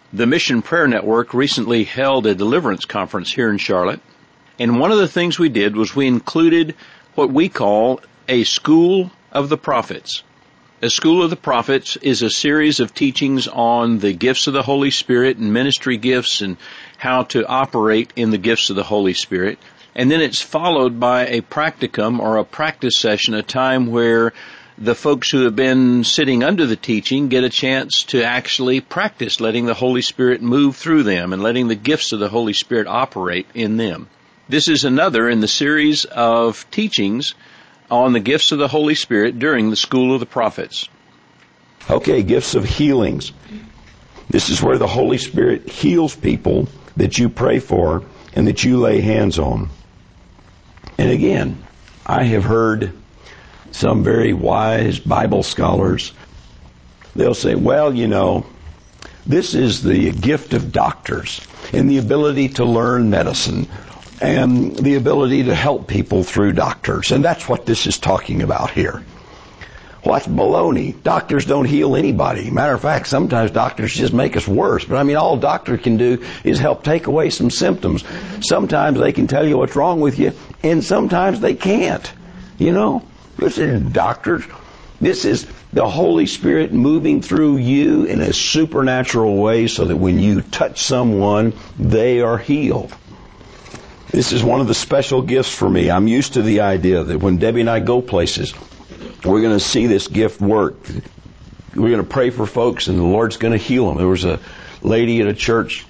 The Mission Prayer Network recently held a deliverance conference here in Charlotte, and one of the things we did was we included what we call a School of the Prophets. A School of the Prophets is a series of teachings on the gifts of the Holy Spirit and ministry gifts and how to operate in the gifts of the Holy Spirit. And then it's followed by a practicum or a practice session, a time where the folks who have been sitting under the teaching get a chance to actually practice letting the Holy Spirit move through them and letting the gifts of the Holy Spirit operate in them. This is another in the series of teachings on the gifts of the Holy Spirit during the School of the Prophets. Okay, gifts of healings. This is where the Holy Spirit heals people that you pray for and that you lay hands on. And again, I have heard some very wise Bible scholars, they'll say, well, this is the gift of doctors and the ability to learn medicine and the ability to help people through doctors. And that's what this is talking about here. Well, that's baloney. Doctors don't heal anybody. Matter of fact, sometimes doctors just make us worse. But all a doctor can do is help take away some symptoms. Sometimes they can tell you what's wrong with you, and sometimes they can't. This isn't doctors. This is the Holy Spirit moving through you in a supernatural way so that when you touch someone, they are healed. This is one of the special gifts for me. I'm used to the idea that when Debbie and I go places, we're going to see this gift work. We're going to pray for folks and the Lord's going to heal them. There was a lady at a church,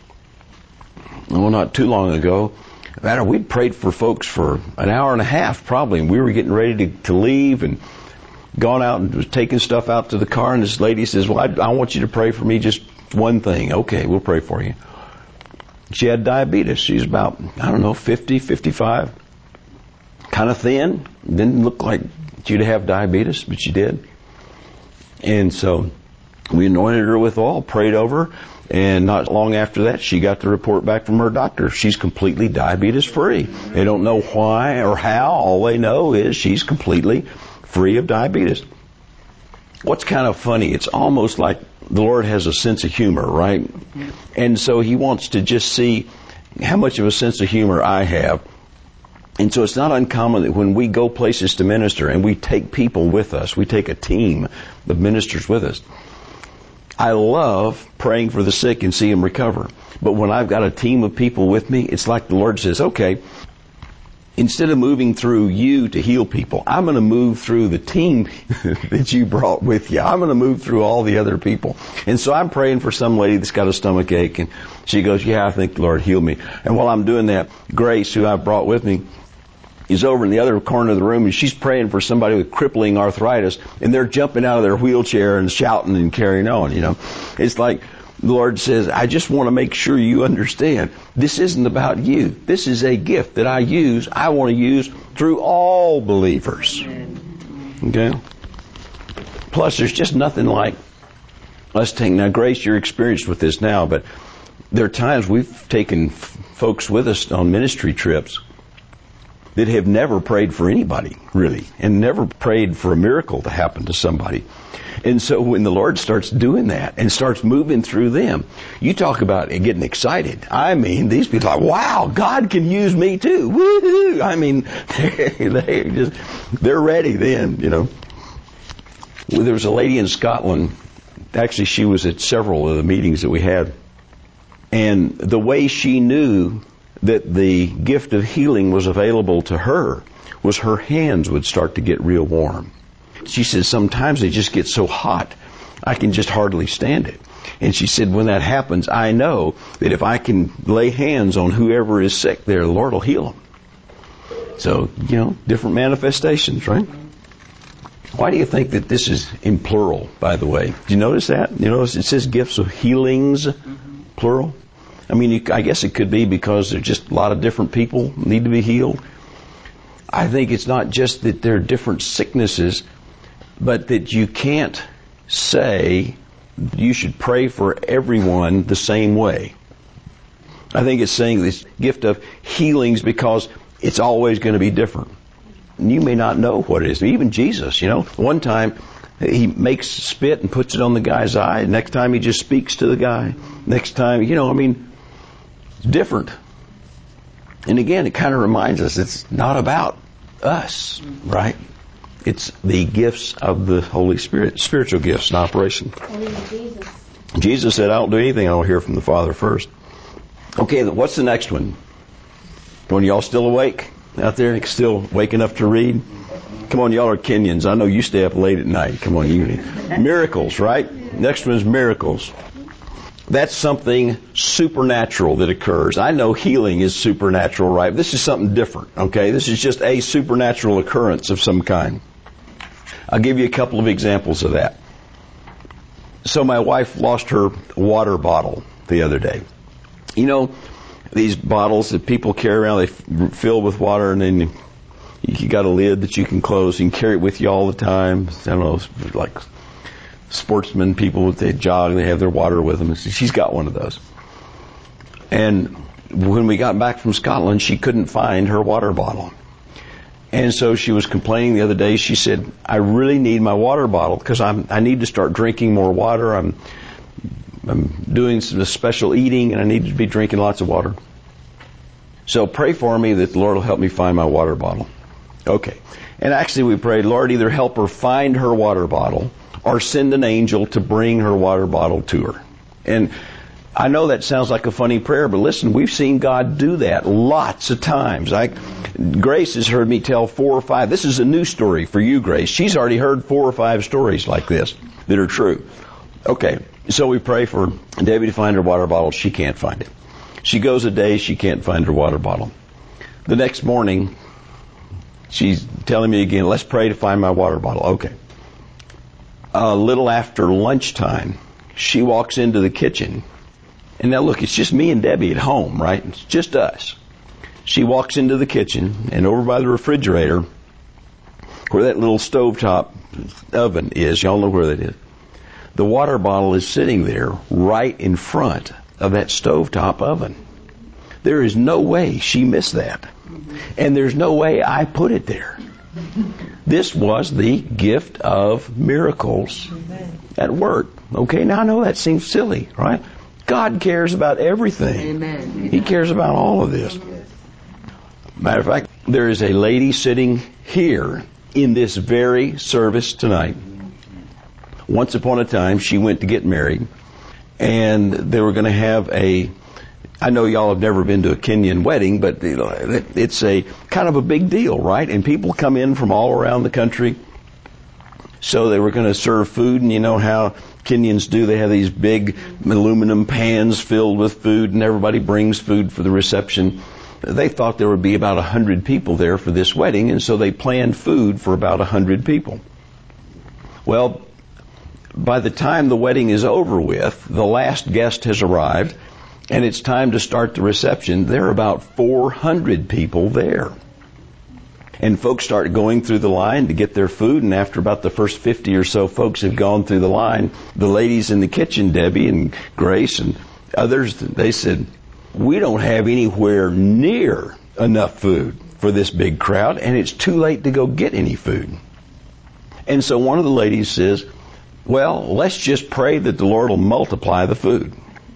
not too long ago. We'd prayed for folks for an hour and a half probably, and we were getting ready to leave and gone out and was taking stuff out to the car, and this lady says, well, I want you to pray for me just one thing. Okay, we'll pray for you. She had diabetes. She's about, 50, 55. Kind of thin. Didn't look like she'd have diabetes, but she did. And so we anointed her with oil, prayed over her, and not long after that, she got the report back from her doctor. She's completely diabetes free. They don't know why or how. All they know is she's completely free of diabetes. What's kind of funny, it's almost like the Lord has a sense of humor, right? And so He wants to just see how much of a sense of humor I have. And so it's not uncommon that when we go places to minister and we take people with us, we take a team of ministers with us, I love praying for the sick and see them recover. But when I've got a team of people with me, it's like the Lord says, okay, instead of moving through you to heal people, I'm going to move through the team that you brought with you. I'm going to move through all the other people. And so I'm praying for some lady that's got a stomach ache, and she goes, yeah, I think the Lord healed me. And while I'm doing that, Grace, who I brought with me, is over in the other corner of the room, and she's praying for somebody with crippling arthritis, and they're jumping out of their wheelchair and shouting and carrying on, It's like the Lord says, I just want to make sure you understand, this isn't about you. This is a gift that I want to use through all believers. Okay? Plus, there's just nothing like us taking, now Grace, you're experienced with this now, but there are times we've taken folks with us on ministry trips that have never prayed for anybody, really, and never prayed for a miracle to happen to somebody. And so when the Lord starts doing that and starts moving through them, you talk about getting excited. These people are like, wow, God can use me too. Woo-hoo! They're ready then, There was a lady in Scotland, actually she was at several of the meetings that we had, and the way she knew that the gift of healing was available to her was her hands would start to get real warm. She said, sometimes they just get so hot, I can just hardly stand it. And she said, when that happens, I know that if I can lay hands on whoever is sick there, the Lord will heal them. So, different manifestations, right? Why do you think that this is in plural, by the way? Do you notice that? You notice it says gifts of healings, plural? I guess it could be because there's just a lot of different people need to be healed. I think it's not just that there are different sicknesses, but that you can't say you should pray for everyone the same way. I think it's saying this gift of healings because it's always going to be different. And you may not know what it is. Even Jesus, one time He makes spit and puts it on the guy's eye. Next time he just speaks to the guy. Next time, it's different. And again, it kind of reminds us it's not about us, right? It's the gifts of the Holy Spirit, spiritual gifts in operation. Jesus said, I don't do anything I don't hear from the Father first. Okay, what's the next one? When y'all still awake out there? Still awake enough to read? Come on, y'all are Kenyans. I know you stay up late at night. Come on, miracles, right? Next one is miracles. That's something supernatural that occurs. I know healing is supernatural, right? This is something different, okay? This is just a supernatural occurrence of some kind. I'll give you a couple of examples of that. So my wife lost her water bottle the other day. These bottles that people carry around, they fill with water, and then you got a lid that you can close. You can carry it with you all the time. I don't know, like sportsmen, people, they jog, they have their water with them. She's got one of those. And when we got back from Scotland, she couldn't find her water bottle. And so she was complaining the other day. She said, I really need my water bottle because I need to start drinking more water. I'm doing some special eating and I need to be drinking lots of water. So pray for me that the Lord will help me find my water bottle. Okay. And actually we prayed, Lord, either help her find her water bottle or send an angel to bring her water bottle to her. And I know that sounds like a funny prayer, but listen, we've seen God do that lots of times. Grace has heard me tell 4 or 5. This is a new story for you, Grace. She's already heard 4 or 5 stories like this that are true. Okay, so we pray for Debbie to find her water bottle. She can't find it. She goes a day, she can't find her water bottle. The next morning, she's telling me again, let's pray to find my water bottle. Okay. A little after lunchtime, she walks into the kitchen. And now look, it's just me and Debbie at home, right? It's just us. She walks into the kitchen, and over by the refrigerator, where that little stovetop oven is, y'all know where that is, the water bottle is sitting there right in front of that stovetop oven. There is no way she missed that. And there's no way I put it there. This was the gift of miracles at work. Okay, now I know that seems silly, right? God cares about everything. Amen. He cares about all of this. Matter of fact, there is a lady sitting here in this very service tonight. Once upon a time, she went to get married, and they were going to have I know y'all have never been to a Kenyan wedding, but it's a kind of a big deal, right? And people come in from all around the country. So they were going to serve food, and you know how Kenyans do. They have these big aluminum pans filled with food, and everybody brings food for the reception. They thought there would be about 100 people there for this wedding, and so they planned food for about 100 people. Well, by the time the wedding is over with, the last guest has arrived, and it's time to start the reception. There are about 400 people there. And folks start going through the line to get their food, and after about the first 50 or so folks have gone through the line, the ladies in the kitchen, Debbie and Grace and others, they said, we don't have anywhere near enough food for this big crowd, and it's too late to go get any food. And so one of the ladies says, well, let's just pray that the Lord will multiply the food.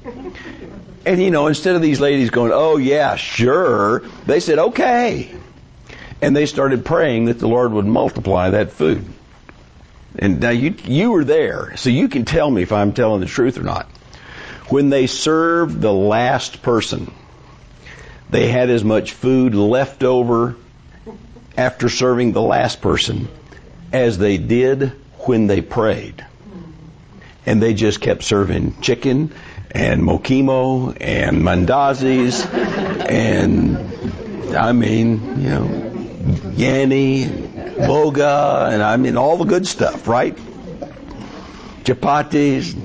And instead of these ladies going, oh yeah, sure, they said, okay. And they started praying that the Lord would multiply that food. And now you were there, so you can tell me if I'm telling the truth or not. When they served the last person, they had as much food left over after serving the last person as they did when they prayed. And they just kept serving chicken and mokimo and mandazis and, yanni, boga, and all the good stuff, right? Chapatis.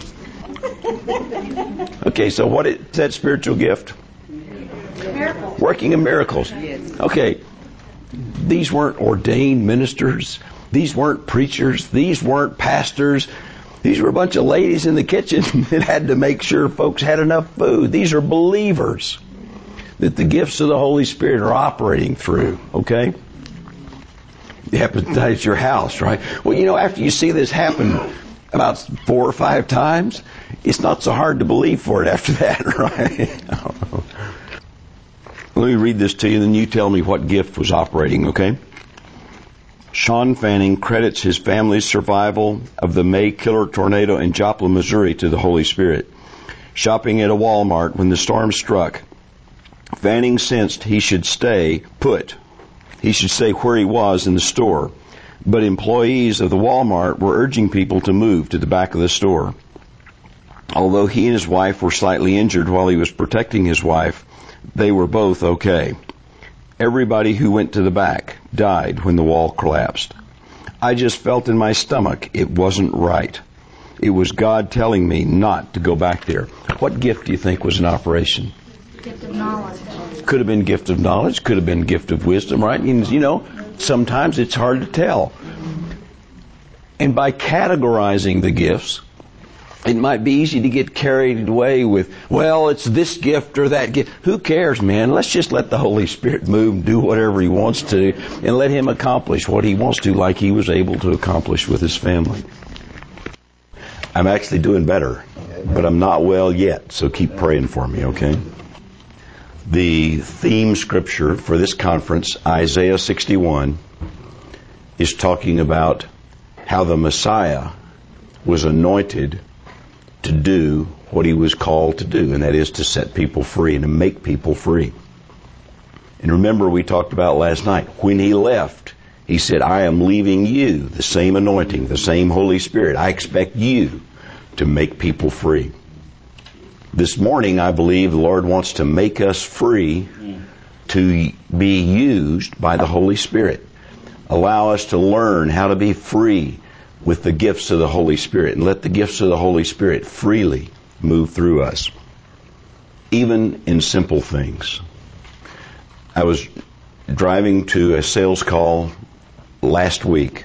Okay, so what is that spiritual gift? Miracles. Working in miracles. Okay, these weren't ordained ministers. These weren't preachers. These weren't pastors. These were a bunch of ladies in the kitchen that had to make sure folks had enough food. These are believers that the gifts of the Holy Spirit are operating through, okay? You appetize your house, right? Well, after you see this happen about 4 or 5 times, it's not so hard to believe for it after that, right? Let me read this to you, and then you tell me what gift was operating, okay? Sean Fanning credits his family's survival of the May killer tornado in Joplin, Missouri to the Holy Spirit. Shopping at a Walmart when the storm struck, Fanning sensed he should stay put. He should stay where he was in the store. But employees of the Walmart were urging people to move to the back of the store. Although he and his wife were slightly injured while he was protecting his wife, they were both okay. Everybody who went to the back died when the wall collapsed. I just felt in my stomach it wasn't right. It was God telling me not to go back there. What gift do you think was in operation? Gift of knowledge. Could have been gift of knowledge, could have been gift of wisdom, right? And, sometimes it's hard to tell. And by categorizing the gifts, it might be easy to get carried away with, well, it's this gift or that gift. Who cares, man? Let's just let the Holy Spirit move and do whatever He wants to, and let Him accomplish what He wants to, like He was able to accomplish with His family. I'm actually doing better, but I'm not well yet, so keep praying for me, okay? The theme scripture for this conference, Isaiah 61, is talking about how the Messiah was anointed to do what He was called to do, and that is to set people free and to make people free. And remember, we talked about last night, when He left, He said, I am leaving you the same anointing, the same Holy Spirit. I expect you to make people free. This morning, I believe the Lord wants to make us free to be used by the Holy Spirit. Allow us to learn how to be free with the gifts of the Holy Spirit, and let the gifts of the Holy Spirit freely move through us, even in simple things. I was driving to a sales call last week,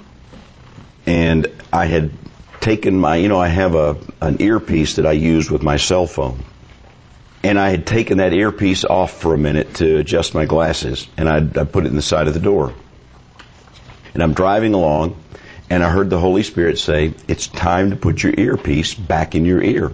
and I had taken my, I have an earpiece that I use with my cell phone. And I had taken that earpiece off for a minute to adjust my glasses, and I put it in the side of the door. And I'm driving along, and I heard the Holy Spirit say, it's time to put your earpiece back in your ear.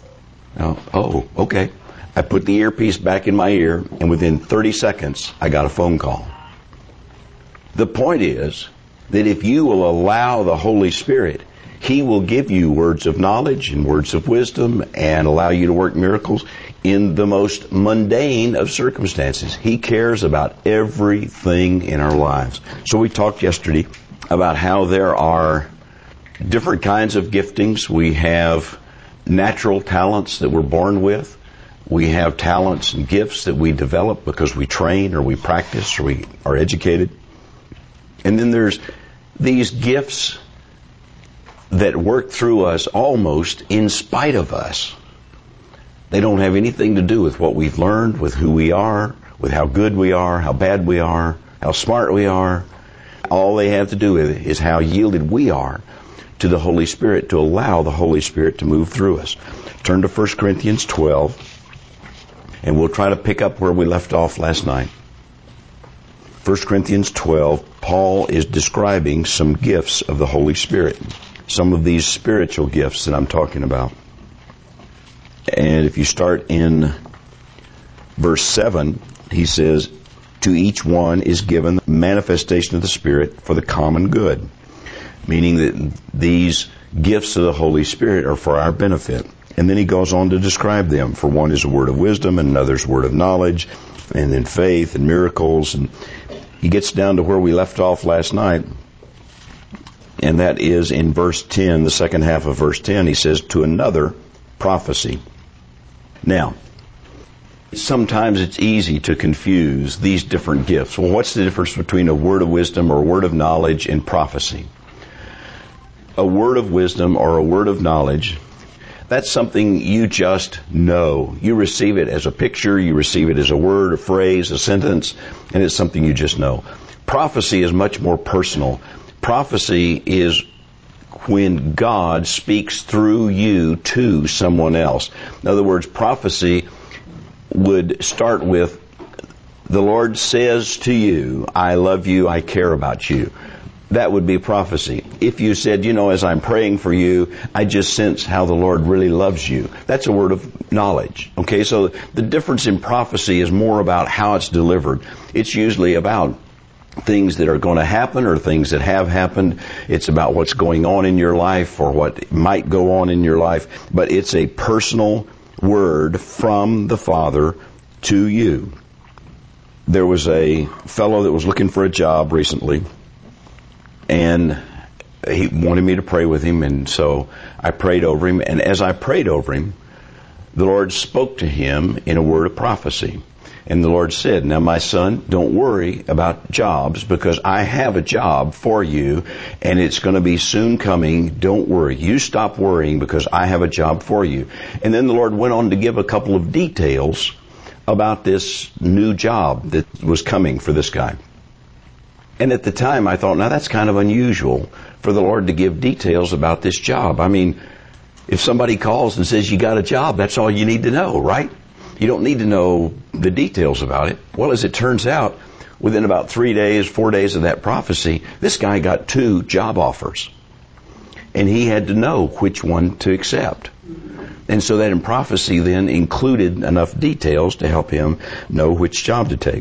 Oh, okay. I put the earpiece back in my ear, and within 30 seconds, I got a phone call. The point is that if you will allow the Holy Spirit, He will give you words of knowledge and words of wisdom and allow you to work miracles in the most mundane of circumstances. He cares about everything in our lives. So we talked yesterday about how there are different kinds of giftings. We have natural talents that we're born with. We have talents and gifts that we develop because we train or we practice or we are educated. And then there's these gifts that work through us almost in spite of us. They don't have anything to do with what we've learned, with who we are, with how good we are, how bad we are, how smart we are. All they have to do with it is how yielded we are to the Holy Spirit, to allow the Holy Spirit to move through us. Turn to 1 Corinthians 12, and we'll try to pick up where we left off last night. 1 Corinthians 12, Paul is describing some gifts of the Holy Spirit. Some of these spiritual gifts that I'm talking about. And if you start in verse 7, he says, to each one is given the manifestation of the Spirit for the common good. Meaning that these gifts of the Holy Spirit are for our benefit. And then he goes on to describe them. For one is a word of wisdom, and another's word of knowledge, and then faith and miracles. And he gets down to where we left off last night. And that is in verse 10, the second half of verse 10, he says, to another, prophecy. Now, sometimes it's easy to confuse these different gifts. Well, what's the difference between a word of wisdom or a word of knowledge and prophecy? A word of wisdom or a word of knowledge, that's something you just know. You receive it as a picture, you receive it as a word, a phrase, a sentence, and it's something you just know. Prophecy is much more personal. Prophecy is when God speaks through you to someone else. In other words, prophecy would start with the Lord says to you, I love you, I care about you. That would be prophecy. If you said, as I'm praying for you, I just sense how the Lord really loves you. That's a word of knowledge. Okay, so the difference in prophecy is more about how it's delivered. It's usually about things that are going to happen or things that have happened. It's about what's going on in your life or what might go on in your life. But it's a personal word from the Father to you. There was a fellow that was looking for a job recently, and he wanted me to pray with him, and so I prayed over him. And as I prayed over him, the Lord spoke to him in a word of prophecy. And the Lord said, now my son, don't worry about jobs, because I have a job for you, and it's going to be soon coming. Don't worry. You stop worrying, because I have a job for you. And then the Lord went on to give a couple of details about this new job that was coming for this guy. And at the time I thought, now that's kind of unusual for the Lord to give details about this job. I mean, if somebody calls and says you got a job, that's all you need to know, right? You don't need to know the details about it. Well, as it turns out, within about 4 days of that prophecy, this guy got 2 job offers. And he had to know which one to accept. And so that in prophecy then included enough details to help him know which job to take.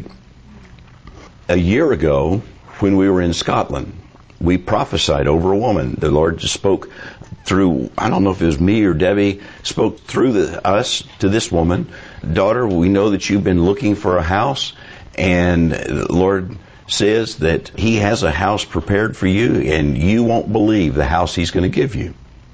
A year ago, when we were in Scotland, we prophesied over a woman. The Lord just spoke through, I don't know if it was me or Debbie, spoke through us to this woman. Daughter, we know that you've been looking for a house, and the Lord says that He has a house prepared for you, and you won't believe the house He's going to give you.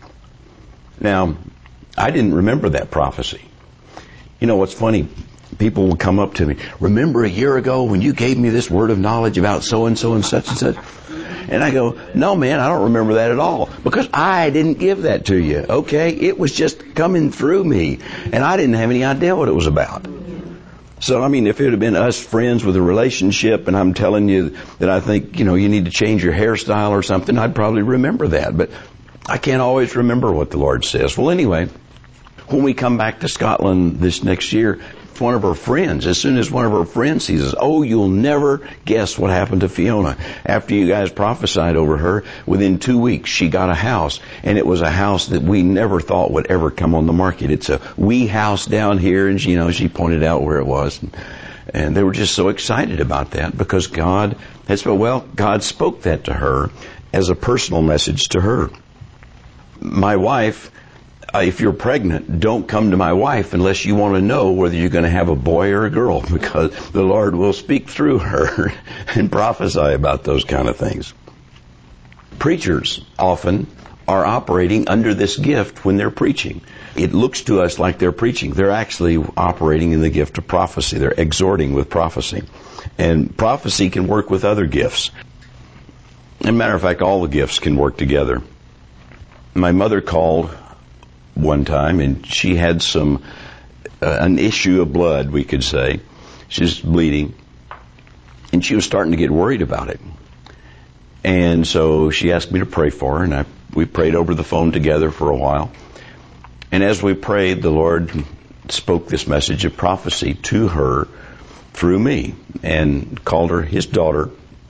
Now, I didn't remember that prophecy. You know what's funny? People will come up to me, remember a year ago when you gave me this word of knowledge about so-and-so and such and such? And I go, no man, I don't remember that at all, because I didn't give that to you, okay? It was just coming through me, and I didn't have any idea what it was about. So, I mean, if it had been us friends with a relationship and I'm telling you that I think, you need to change your hairstyle or something, I'd probably remember that. But I can't always remember what the Lord says. Well, anyway, when we come back to Scotland this next year, one of her friends, as soon as one of her friends sees us, oh, you'll never guess what happened to Fiona. After you guys prophesied over her, within 2 weeks she got a house, and it was a house that we never thought would ever come on the market. It's a wee house down here, and she pointed out where it was, and they were just so excited about that because God spoke that to her as a personal message to her. My wife, if you're pregnant, don't come to my wife unless you want to know whether you're going to have a boy or a girl, because the Lord will speak through her and prophesy about those kind of things. Preachers often are operating under this gift when they're preaching. It looks to us like they're preaching. They're actually operating in the gift of prophecy. They're exhorting with prophecy. And prophecy can work with other gifts. As a matter of fact, all the gifts can work together. My mother called one time, and she had an issue of blood, we could say. She's bleeding, and she was starting to get worried about it. And so she asked me to pray for her, and we prayed over the phone together for a while. And as we prayed, the Lord spoke this message of prophecy to her through me, and called her His daughter,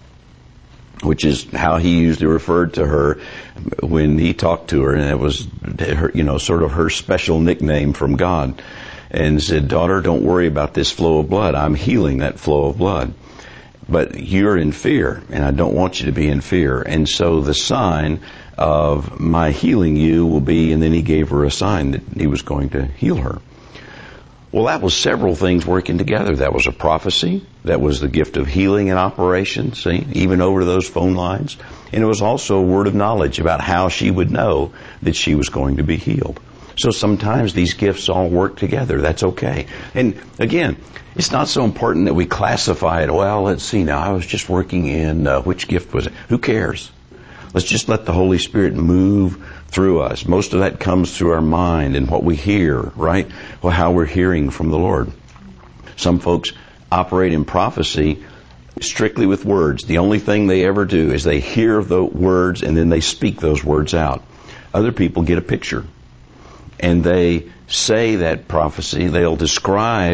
which is how He usually referred to her when He talked to her, and it was her, sort of her special nickname from God, and said, daughter, don't worry about this flow of blood. I'm healing that flow of blood. But you're in fear, and I don't want you to be in fear. And so the sign of my healing you will be, and then He gave her a sign that He was going to heal her. Well, that was several things working together. That was a prophecy. That was the gift of healing in operation, see, even over those phone lines. And it was also a word of knowledge about how she would know that she was going to be healed. So sometimes these gifts all work together. That's okay. And again, it's not so important that we classify it. Well, let's see now. I was just working in, which gift was it? Who cares? Let's just let the Holy Spirit move through us. Most of that comes through our mind and what we hear, right? Well, how we're hearing from the Lord. Some folks operate in prophecy strictly with words. The only thing they ever do is they hear the words and then they speak those words out. Other people get a picture and they say that prophecy. They'll describe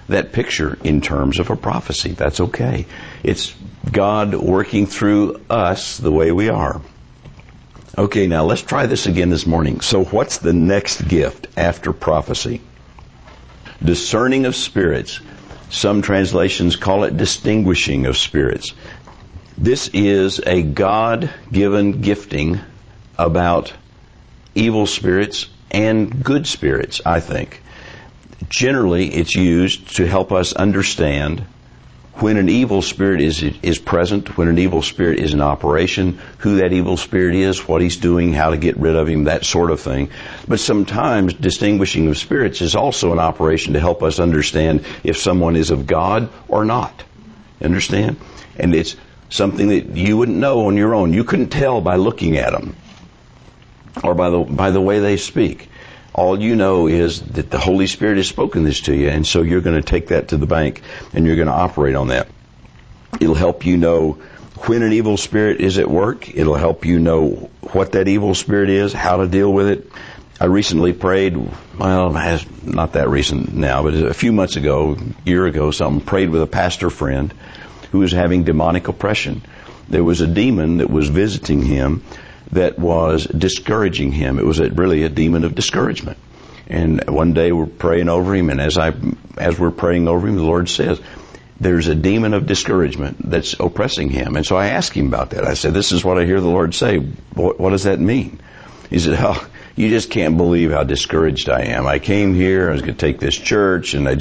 that picture in terms of a prophecy. That's okay. It's God working through us the way we are. Okay, now let's try this again this morning. So what's the next gift after prophecy? Discerning of spirits. Some translations call it distinguishing of spirits. This is a God-given gifting about evil spirits and good spirits, I think. Generally, it's used to help us understand when an evil spirit is present, when an evil spirit is in operation, who that evil spirit is, what he's doing, how to get rid of him, that sort of thing. But sometimes distinguishing of spirits is also an operation to help us understand if someone is of God or not. Understand? And it's something that you wouldn't know on your own. You couldn't tell by looking at them or by the way they speak. All you know is that the Holy Spirit has spoken this to you, and so you're going to take that to the bank, and you're going to operate on that. It'll help you know when an evil spirit is at work. It'll help you know what that evil spirit is, how to deal with it. I recently prayed, well, not that recent now, but a few months ago, a year ago, prayed with a pastor friend who was having demonic oppression. There was a demon that was visiting him that was discouraging him. It was really a demon of discouragement. And one day we're praying over him, and as we're praying over him, the Lord says, there's a demon of discouragement that's oppressing him. And so I asked him about that. I said, this is what I hear the Lord say. What does that mean? He said, oh, you just can't believe how discouraged I am. I came here, I was going to take this church, and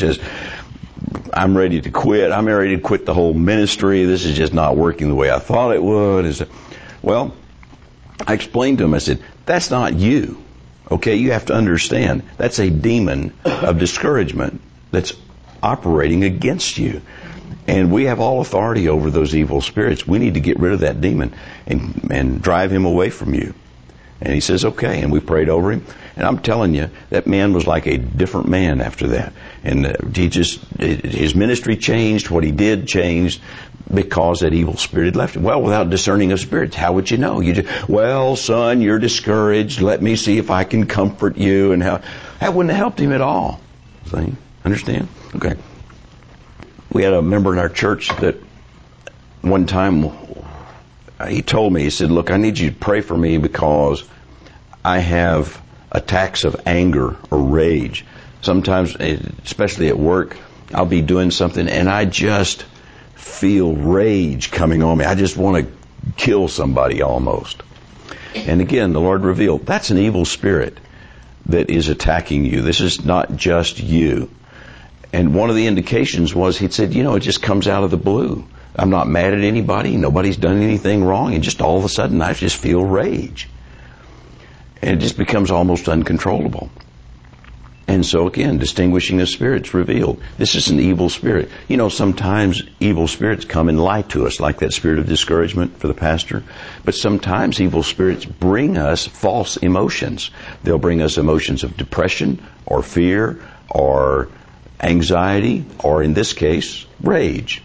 I'm ready to quit. I'm ready to quit the whole ministry. This is just not working the way I thought it would. Well, I explained to him, I said, that's not you. Okay, you have to understand, that's a demon of discouragement that's operating against you. And we have all authority over those evil spirits. We need to get rid of that demon and drive him away from you. And he says, okay. And we prayed over him. And I'm telling you, that man was like a different man after that. And his ministry changed. What he did changed because that evil spirit had left him. Well, without discerning of spirits, how would you know? Well, son, you're discouraged. Let me see if I can comfort you. And that wouldn't have helped him at all. See? Understand? Okay. We had a member in our church that one time he told me, he said, look, I need you to pray for me because I have attacks of anger or rage. Sometimes, especially at work, I'll be doing something and I just feel rage coming on me. I just want to kill somebody almost. And again, the Lord revealed, that's an evil spirit that is attacking you. This is not just you. And one of the indications was, he said, it just comes out of the blue. I'm not mad at anybody. Nobody's done anything wrong. And just all of a sudden, I just feel rage. And it just becomes almost uncontrollable. And so again, distinguishing of spirits revealed. This is an evil spirit. Sometimes evil spirits come and lie to us, like that spirit of discouragement for the pastor. But sometimes evil spirits bring us false emotions. They'll bring us emotions of depression or fear or anxiety or, in this case, rage.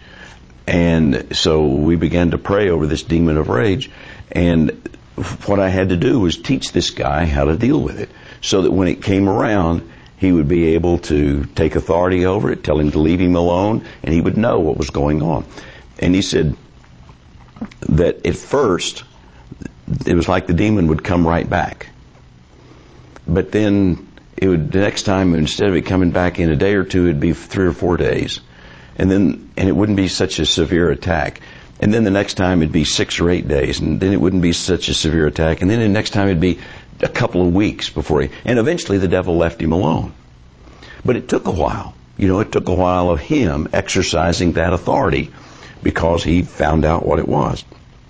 And so we began to pray over this demon of rage. And what I had to do was teach this guy how to deal with it so that when it came around, he would be able to take authority over it, tell him to leave him alone, and he would know what was going on. And he said that at first, it was like the demon would come right back. But then the next time, instead of it coming back in a day or two, it'd be 3 or 4 days. And it wouldn't be such a severe attack. And then the next time it'd be 6 or 8 days, and then it wouldn't be such a severe attack. And then the next time it'd be a couple of weeks before and eventually the devil left him alone. But it took a while. It took a while of him exercising that authority because he found out what it was.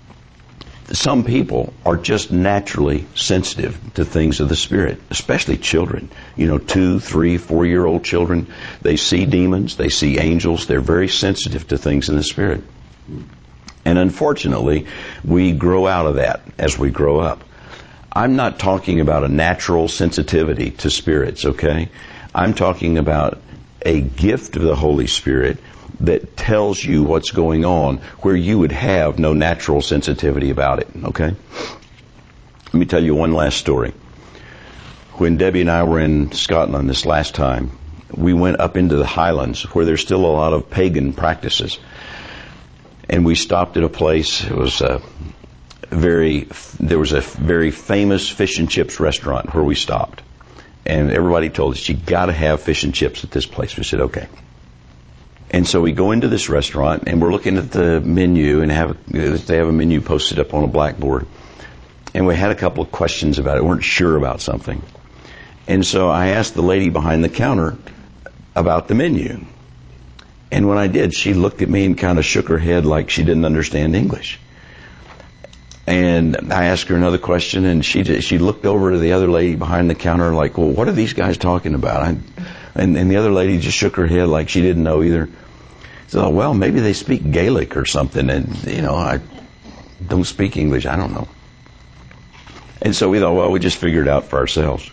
Some people are just naturally sensitive to things of the Spirit, especially children. 2, 3, 4-year-old children. They see demons, they see angels. They're very sensitive to things in the Spirit. And unfortunately, we grow out of that as we grow up. I'm not talking about a natural sensitivity to spirits, okay? I'm talking about a gift of the Holy Spirit that tells you what's going on where you would have no natural sensitivity about it, okay? Let me tell you one last story. When Debbie and I were in Scotland this last time, we went up into the highlands where there's still a lot of pagan practices. And we stopped at a place, there was a very famous fish and chips restaurant where we stopped. And everybody told us, you gotta have fish and chips at this place. We said, okay. And so we go into this restaurant and we're looking at the menu and they have a menu posted up on a blackboard. And we had a couple of questions about it. We weren't sure about something. And so I asked the lady behind the counter about the menu. And when I did, she looked at me and kind of shook her head like she didn't understand English. And I asked her another question, and she looked over to the other lady behind the counter like, well, what are these guys talking about? And the other lady just shook her head like she didn't know either. So, well, maybe they speak Gaelic or something, and, I don't speak English. I don't know. And so we thought, well, we just figured it out for ourselves.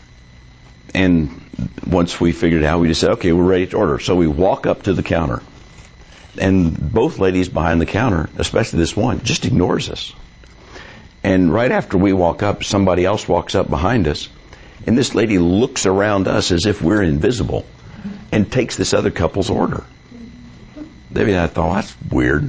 And once we figured it out, we just said, okay, we're ready to order. So we walk up to the counter. And both ladies behind the counter, especially this one, just ignores us. And right after we walk up, somebody else walks up behind us. And this lady looks around us as if we're invisible and takes this other couple's order. Debbie and I thought, that's weird.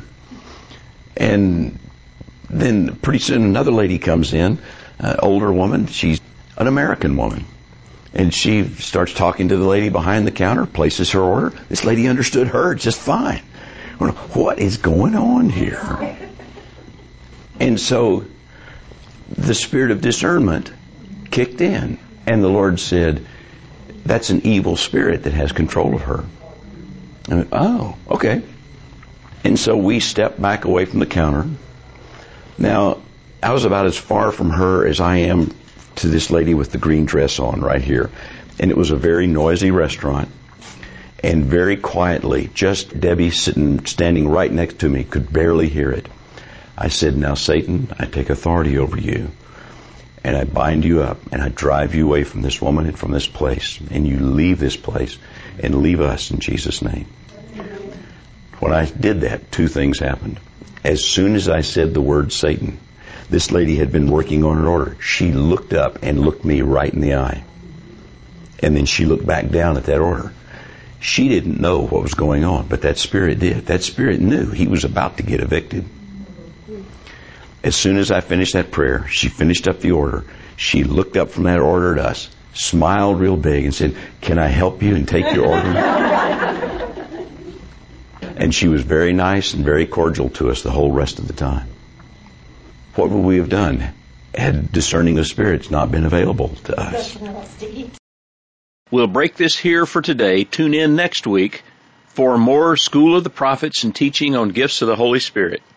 And then pretty soon another lady comes in, an older woman. She's an American woman. And she starts talking to the lady behind the counter, places her order. This lady understood her just fine. What is going on here? And so the spirit of discernment kicked in. And the Lord said, that's an evil spirit that has control of her. And I went, oh, okay. And so we stepped back away from the counter. Now, I was about as far from her as I am to this lady with the green dress on right here. And it was a very noisy restaurant. And very quietly, just Debbie standing right next to me, could barely hear it. I said, now Satan, I take authority over you. And I bind you up and I drive you away from this woman and from this place. And you leave this place and leave us in Jesus' name. When I did that, two things happened. As soon as I said the word Satan, this lady had been working on an order. She looked up and looked me right in the eye. And then she looked back down at that order. She didn't know what was going on, but that spirit did. That spirit knew he was about to get evicted. As soon as I finished that prayer, she finished up the order. She looked up from that order at us, smiled real big and said, can I help you and take your order? And she was very nice and very cordial to us the whole rest of the time. What would we have done had discerning of spirits not been available to us? We'll break this here for today. Tune in next week for more School of the Prophets and teaching on gifts of the Holy Spirit.